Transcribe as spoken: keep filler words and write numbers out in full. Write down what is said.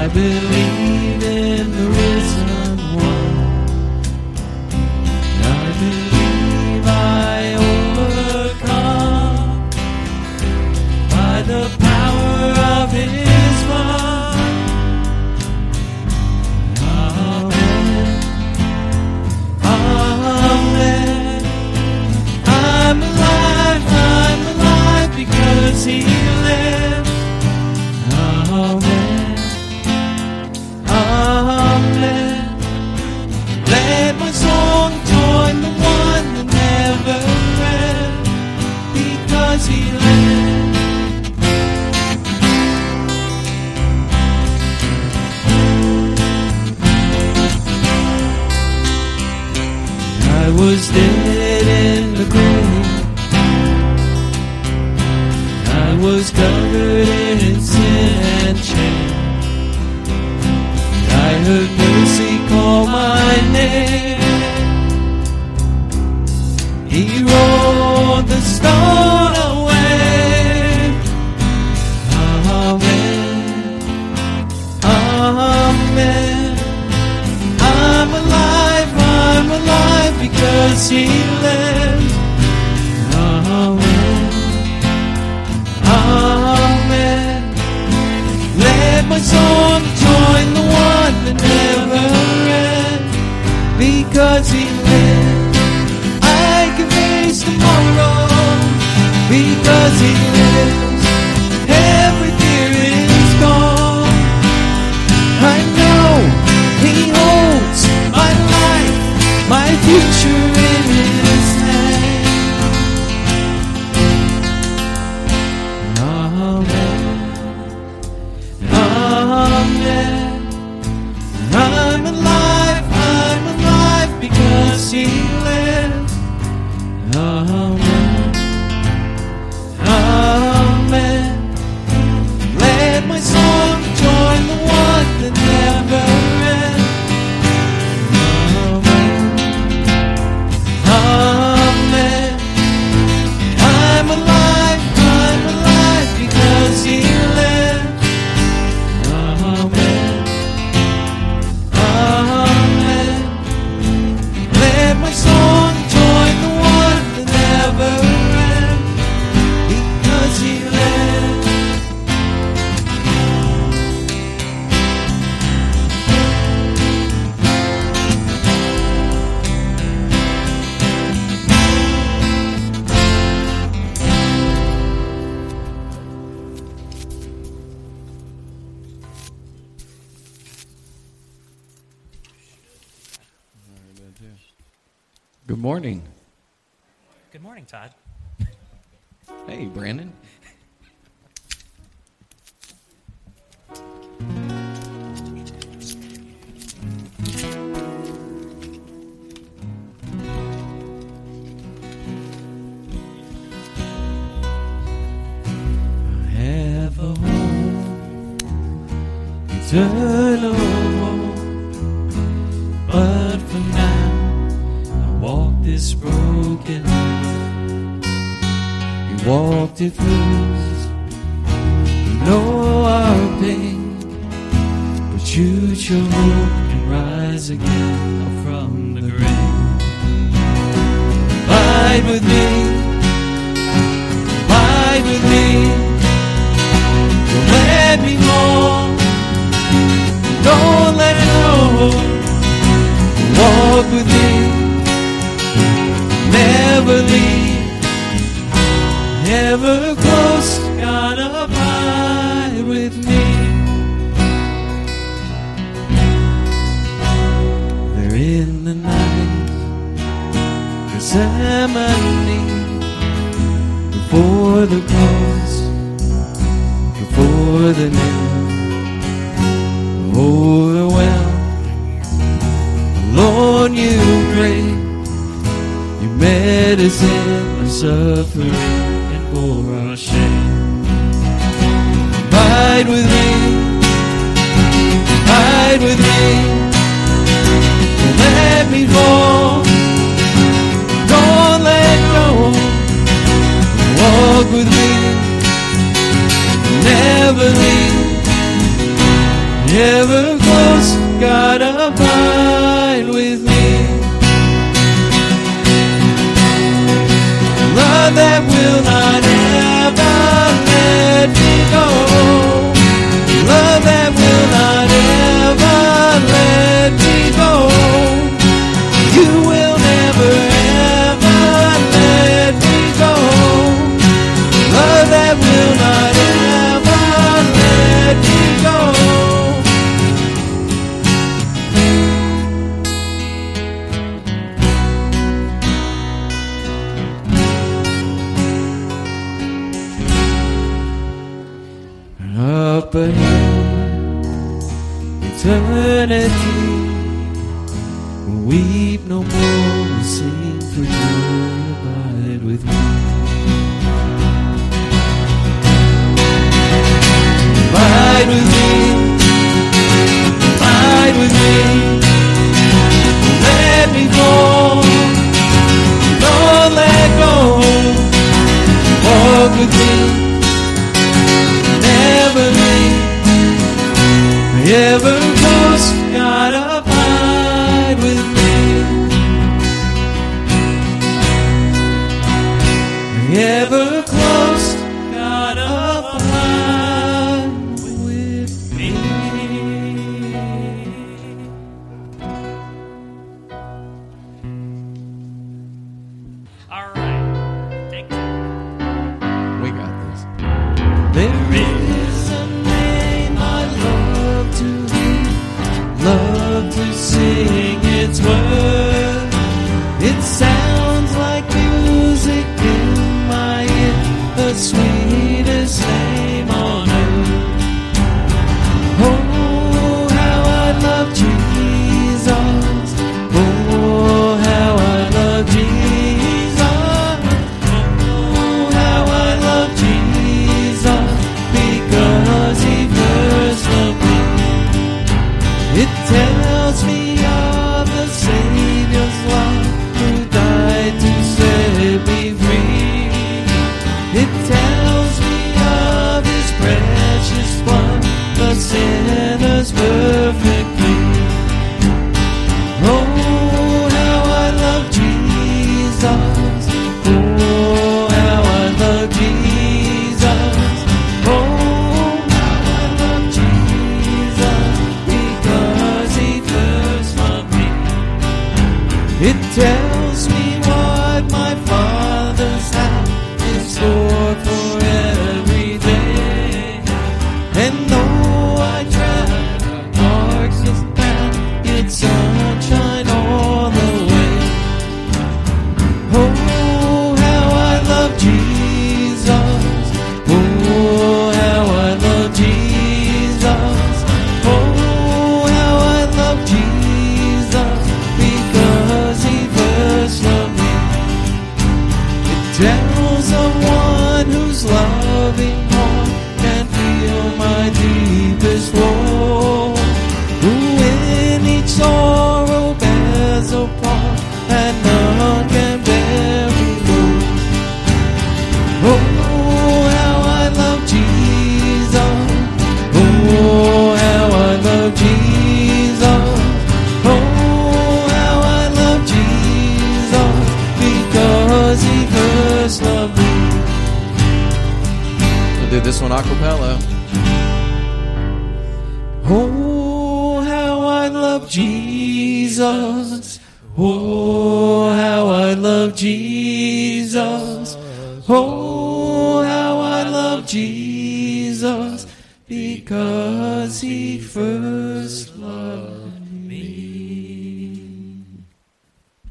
believe in the risen one. I believe I overcome by the power of his blood. Amen. Amen. I'm alive, I'm alive because he lives. Amen. Amen. Let my song join the one that never ends because he lives. I was dead in the grave. I was covered in sin and shame. I heard mercy call my name. He rolled the stone away. Amen. Amen. I'm alive, I'm alive because he lives. Amen. Amen. Let my song join the one that never ends because he lives. I can face tomorrow because he lives. Every fear is gone. I know he holds my life, my future in his hand. Amen. Amen. I'm alive, I'm alive because he lives. Amen. Amen. Let my song join the one that never ends. Amen. Amen. I'm alive, I'm alive because he lives. Amen. Amen. Let my song join the one that never ends because he lives. Good morning. Good morning, Todd. Hey, Brandon. I have a home, eternal home, but for now walk this broken road. You walked it first. You know our pain, but you show hope and rise again from the grave. Abide with me, abide with me. Don't let me fall, don't let go. Walk with me, never leave, ever close, God abide with me. There in the night, Gethsemane, before the cross, before the nail, overwhelmed, alone you prayed. You met us in our suffering and bore our shame. Abide with me, abide with me. Don't let me fall, don't let go. Walk with me, never leave, ever close, God abide with me. Love that will not ever let me go. Love that will not ever let me go. You will never ever let me go. Love that will not ever let me go. Up ahead, eternity, we'll weep no more, we'll sing for joy, abide with me. Abide with me, abide with me, let me go, don't let go, walk with me. Ever close, God abide with me. Ever close, God abide with me. All right. Thank you. We got this. There is a name I love to hear, love to sing its word. It sounds like music in my ear, the sweetest name on earth. Oh, how I love Jesus. Oh, how I love Jesus. Oh, how I love Jesus, because he first loved me. It tells me of the Savior's love, who died to set me free. It tells me of his precious blood, the sinner's perfect plea. Oh, how I love Jesus. Oh, how I love Jesus. Oh, how I love Jesus, because he first loved me. It tells me what my Father's house is stored for every day. And though I travel darkest path, it's sunshine all the way. Oh, how I love Jesus. Oh, how I love Jesus. Oh, how I love Jesus, because he first loved me. It tells of one whose loving heart can feel my deepest woe, who in each sorrow bears a part that none can bear alone. Oh, how I love Jesus. Oh, how I love Jesus. Oh, how I love Jesus, because he first loved me. We'll do this one a cappella. Oh, how I love Jesus. Oh, how I love Jesus. Oh, how I love Jesus, because he first